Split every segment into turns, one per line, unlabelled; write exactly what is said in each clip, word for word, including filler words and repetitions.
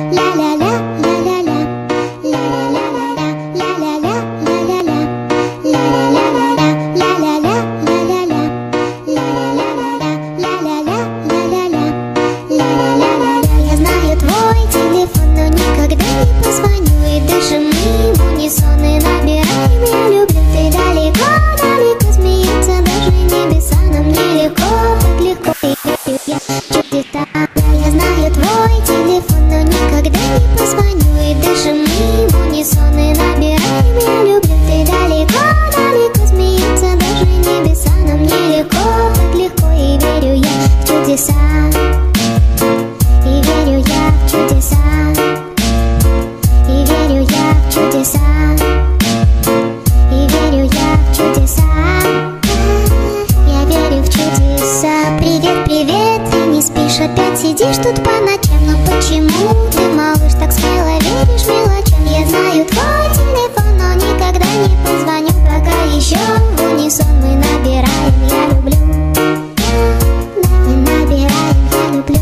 Сидишь тут по ночам, но почему ты, малыш, так смело веришь мелочам? Я знаю твой телефон, но никогда не позвоню, пока еще в унисон мы набираем «Я люблю». Мы набираем «Я люблю».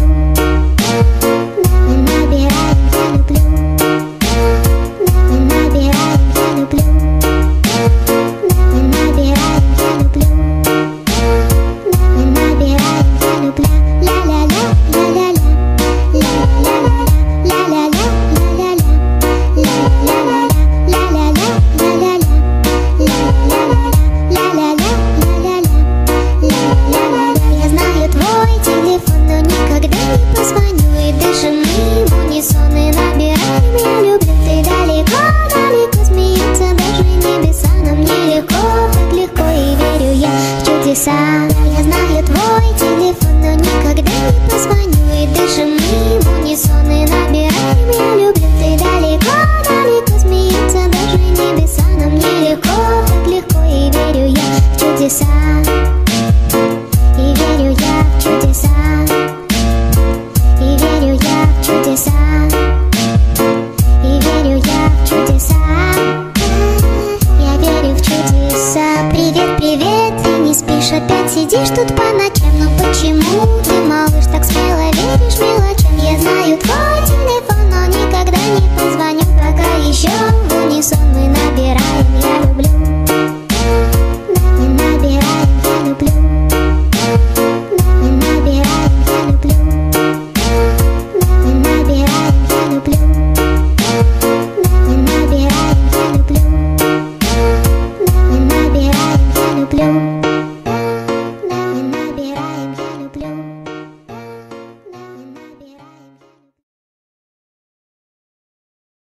Мы набираем «Я люблю». Мы набираем «Я люблю». Мы набираем «Я люблю». Мы набираем «Я люблю». Я знаю твой телефон, но никогда не позвоню. И дышим мы в унисон и набираем «Я люблю». Ты далеко, далеко, смеются даже небеса. Нам нелегко, так легко, и верю я в чудеса. И верю я в чудеса. И верю я в чудеса. И верю я в чудеса. Я верю в чудеса. Привет, привет, ты не спишь, опять сидишь тут по